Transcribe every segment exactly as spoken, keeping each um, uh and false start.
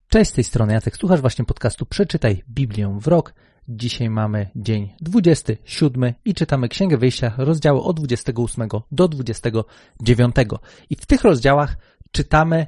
Cześć, z tej strony Jacek, słuchasz właśnie podcastu Przeczytaj Biblię w rok. Dzisiaj mamy dzień dwudziesty siódmy i czytamy Księgę Wyjścia, rozdziały od dwudziestego ósmego do dwudziestego dziewiątego. I w tych rozdziałach czytamy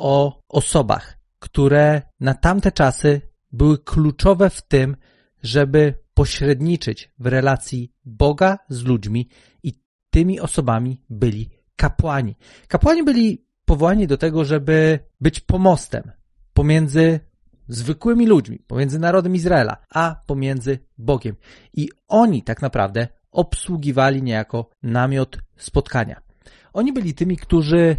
o osobach, które na tamte czasy były kluczowe w tym, żeby pośredniczyć w relacji Boga z ludźmi, i tymi osobami byli kapłani. Kapłani byli powołani do tego, żeby być pomostem pomiędzy zwykłymi ludźmi, pomiędzy narodem Izraela, a pomiędzy Bogiem. I oni tak naprawdę obsługiwali niejako namiot spotkania. Oni byli tymi, którzy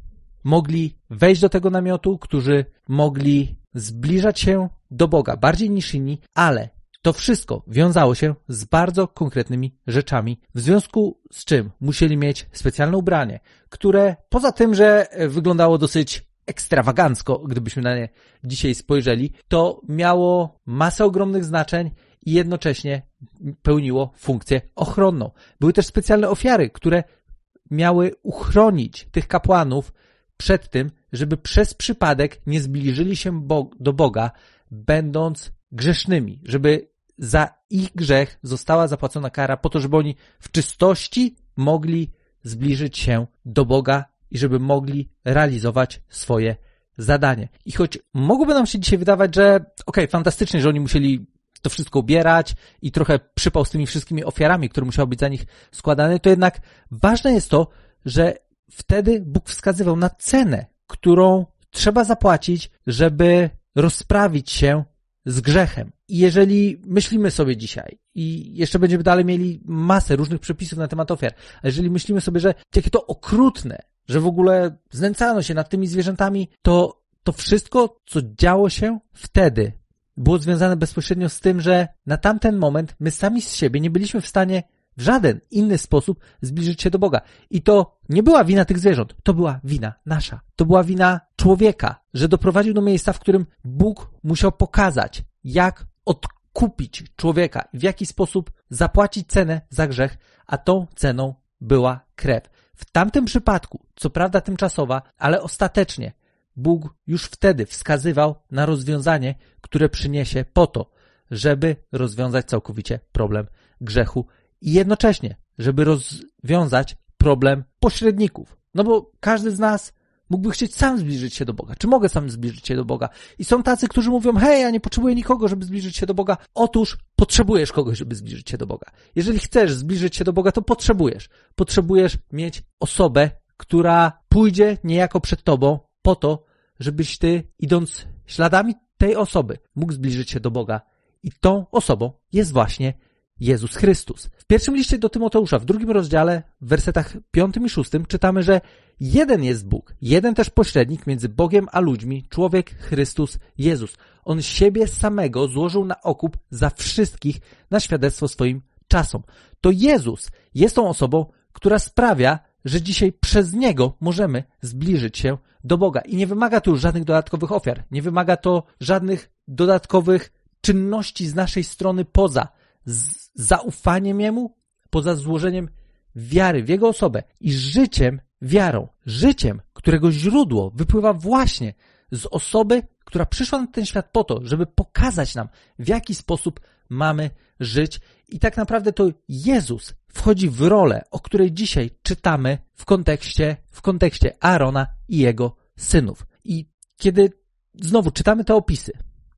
mogli wejść do tego namiotu, którzy mogli zbliżać się do Boga bardziej niż inni, ale to wszystko wiązało się z bardzo konkretnymi rzeczami, w związku z czym musieli mieć specjalne ubranie, które poza tym, że wyglądało dosyć ekstrawagancko, gdybyśmy na nie dzisiaj spojrzeli, to miało masę ogromnych znaczeń i jednocześnie pełniło funkcję ochronną. Były też specjalne ofiary, które miały uchronić tych kapłanów przed tym, żeby przez przypadek nie zbliżyli się Bo- do Boga, będąc grzesznymi, żeby za ich grzech została zapłacona kara po to, żeby oni w czystości mogli zbliżyć się do Boga i żeby mogli realizować swoje zadanie. I choć mogłoby nam się dzisiaj wydawać, że okej, okay, fantastycznie, że oni musieli to wszystko ubierać i trochę przypał z tymi wszystkimi ofiarami, które musiały być za nich składane, to jednak ważne jest to, że wtedy Bóg wskazywał na cenę, którą trzeba zapłacić, żeby rozprawić się z grzechem. I jeżeli myślimy sobie dzisiaj, i jeszcze będziemy dalej mieli masę różnych przepisów na temat ofiar, a jeżeli myślimy sobie, że jakie to okrutne, że w ogóle znęcano się nad tymi zwierzętami, to to wszystko, co działo się wtedy, było związane bezpośrednio z tym, że na tamten moment my sami z siebie nie byliśmy w stanie w żaden inny sposób zbliżyć się do Boga. I to nie była wina tych zwierząt, to była wina nasza. To była wina człowieka, że doprowadził do miejsca, w którym Bóg musiał pokazać, jak odkupić człowieka i w jaki sposób zapłacić cenę za grzech, a tą ceną była krew. W tamtym przypadku, co prawda tymczasowa, ale ostatecznie Bóg już wtedy wskazywał na rozwiązanie, które przyniesie po to, żeby rozwiązać całkowicie problem grzechu i jednocześnie, żeby rozwiązać problem pośredników. No bo każdy z nas mógłby chcieć sam zbliżyć się do Boga. Czy mogę sam zbliżyć się do Boga? I są tacy, którzy mówią, hej, ja nie potrzebuję nikogo, żeby zbliżyć się do Boga. Otóż potrzebujesz kogoś, żeby zbliżyć się do Boga. Jeżeli chcesz zbliżyć się do Boga, to potrzebujesz. Potrzebujesz mieć osobę, która pójdzie niejako przed tobą po to, żebyś ty, idąc śladami tej osoby, mógł zbliżyć się do Boga. I tą osobą jest właśnie Jezus Chrystus. W pierwszym liście do Tymoteusza, w drugim rozdziale, w wersetach piątym i szóstym czytamy, że jeden jest Bóg, jeden też pośrednik między Bogiem a ludźmi, człowiek Chrystus Jezus. On siebie samego złożył na okup za wszystkich na świadectwo swoim czasom. To Jezus jest tą osobą, która sprawia, że dzisiaj przez Niego możemy zbliżyć się do Boga. I nie wymaga to już żadnych dodatkowych ofiar, nie wymaga to żadnych dodatkowych czynności z naszej strony poza z zaufaniem Jemu, poza złożeniem wiary w Jego osobę i życiem wiarą, życiem, którego źródło wypływa właśnie z osoby, która przyszła na ten świat po to, żeby pokazać nam, w jaki sposób mamy żyć. I tak naprawdę to Jezus wchodzi w rolę, o której dzisiaj czytamy w kontekście, w kontekście Aarona i jego synów. I kiedy znowu czytamy te opisy,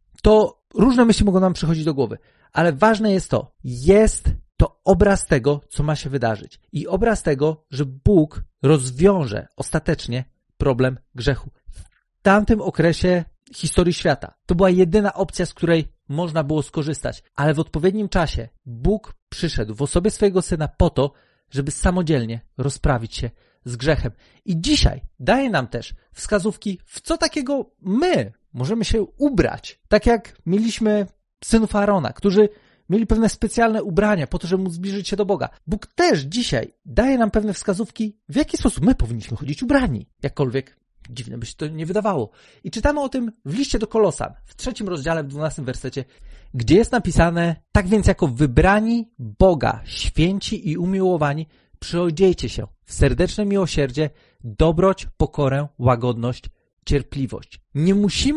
to różne myśli mogą nam przychodzić do głowy. Ale ważne jest to, jest to obraz tego, co ma się wydarzyć. I obraz tego, że Bóg rozwiąże ostatecznie problem grzechu. W tamtym okresie historii świata to była jedyna opcja, z której można było skorzystać. Ale w odpowiednim czasie Bóg przyszedł w osobie swojego Syna po to, żeby samodzielnie rozprawić się z grzechem. I dzisiaj daje nam też wskazówki, w co takiego my możemy się ubrać. Tak jak mieliśmy synów Aarona, którzy mieli pewne specjalne ubrania po to, żeby móc zbliżyć się do Boga. Bóg też dzisiaj daje nam pewne wskazówki, w jaki sposób my powinniśmy chodzić ubrani. Jakkolwiek dziwne by się to nie wydawało. I czytamy o tym w liście do Kolosan, w trzecim rozdziale, w dwunastym wersecie, gdzie jest napisane: tak więc jako wybrani Boga, święci i umiłowani, przyodziejcie się w serdeczne miłosierdzie, dobroć, pokorę, łagodność, cierpliwość. Nie musimy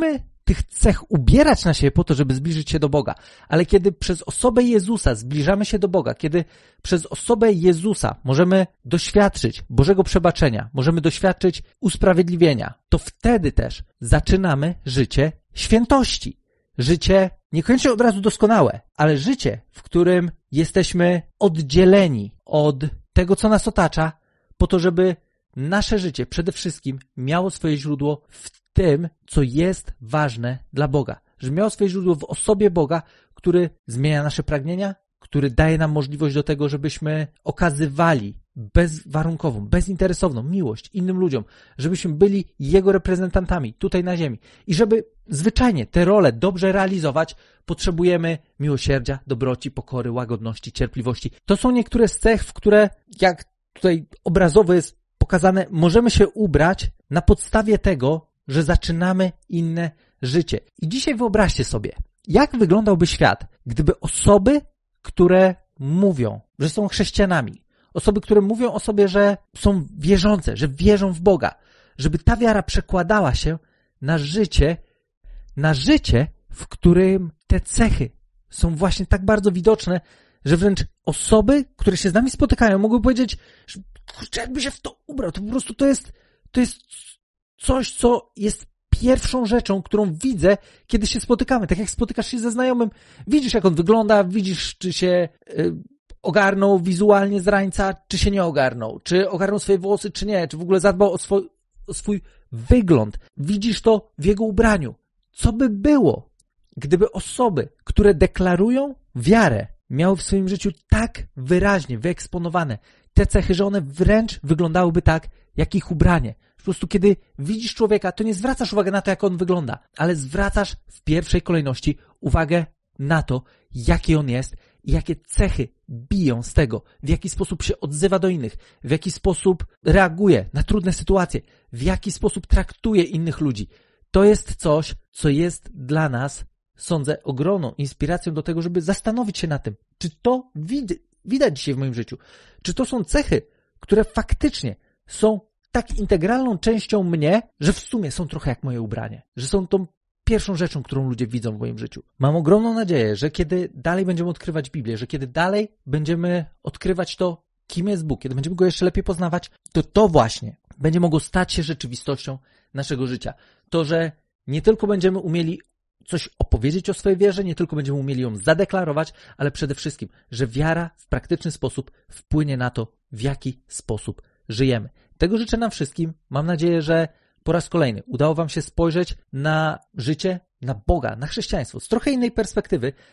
tych cech ubierać na siebie po to, żeby zbliżyć się do Boga. Ale kiedy przez osobę Jezusa zbliżamy się do Boga, kiedy przez osobę Jezusa możemy doświadczyć Bożego przebaczenia, możemy doświadczyć usprawiedliwienia, to wtedy też zaczynamy życie świętości. Życie niekoniecznie od razu doskonałe, ale życie, w którym jesteśmy oddzieleni od tego, co nas otacza, po to, żeby nasze życie przede wszystkim miało swoje źródło w tym, co jest ważne dla Boga. Żeby miało swoje źródło w osobie Boga, który zmienia nasze pragnienia, który daje nam możliwość do tego, żebyśmy okazywali bezwarunkową, bezinteresowną miłość innym ludziom, żebyśmy byli Jego reprezentantami tutaj na ziemi. I żeby zwyczajnie te role dobrze realizować, potrzebujemy miłosierdzia, dobroci, pokory, łagodności, cierpliwości. To są niektóre z cech, w które, jak tutaj obrazowo jest pokazane, możemy się ubrać na podstawie tego, że zaczynamy inne życie. I dzisiaj wyobraźcie sobie, jak wyglądałby świat, gdyby osoby, które mówią, że są chrześcijanami, osoby, które mówią o sobie, że są wierzące, że wierzą w Boga, żeby ta wiara przekładała się na życie, na życie, w którym te cechy są właśnie tak bardzo widoczne, że wręcz osoby, które się z nami spotykają, mogą powiedzieć, że kurczę, jakby się w to ubrał, to po prostu to jest, to jest coś, co jest pierwszą rzeczą, którą widzę, kiedy się spotykamy. Tak jak spotykasz się ze znajomym, widzisz, jak on wygląda, widzisz, czy się y, ogarnął wizualnie z rańca, czy się nie ogarnął, czy ogarnął swoje włosy, czy nie, czy w ogóle zadbał o swój, o swój wygląd. Widzisz to w jego ubraniu. Co by było, gdyby osoby, które deklarują wiarę, miały w swoim życiu tak wyraźnie wyeksponowane te cechy, że one wręcz wyglądałyby tak, jak ich ubranie. Po prostu kiedy widzisz człowieka, to nie zwracasz uwagi na to, jak on wygląda, ale zwracasz w pierwszej kolejności uwagę na to, jaki on jest i jakie cechy biją z tego, w jaki sposób się odzywa do innych, w jaki sposób reaguje na trudne sytuacje, w jaki sposób traktuje innych ludzi. To jest coś, co jest dla nas, sądzę, ogromną inspiracją do tego, żeby zastanowić się nad tym, czy to wid- widać dzisiaj w moim życiu, czy to są cechy, które faktycznie są tak integralną częścią mnie, że w sumie są trochę jak moje ubranie, że są tą pierwszą rzeczą, którą ludzie widzą w moim życiu. Mam ogromną nadzieję, że kiedy dalej będziemy odkrywać Biblię, że kiedy dalej będziemy odkrywać to, kim jest Bóg, kiedy będziemy Go jeszcze lepiej poznawać, to to właśnie będzie mogło stać się rzeczywistością naszego życia. To, że nie tylko będziemy umieli coś opowiedzieć o swojej wierze, nie tylko będziemy umieli ją zadeklarować, ale przede wszystkim, że wiara w praktyczny sposób wpłynie na to, w jaki sposób żyjemy. Tego życzę nam wszystkim. Mam nadzieję, że po raz kolejny udało Wam się spojrzeć na życie, na Boga, na chrześcijaństwo z trochę innej perspektywy,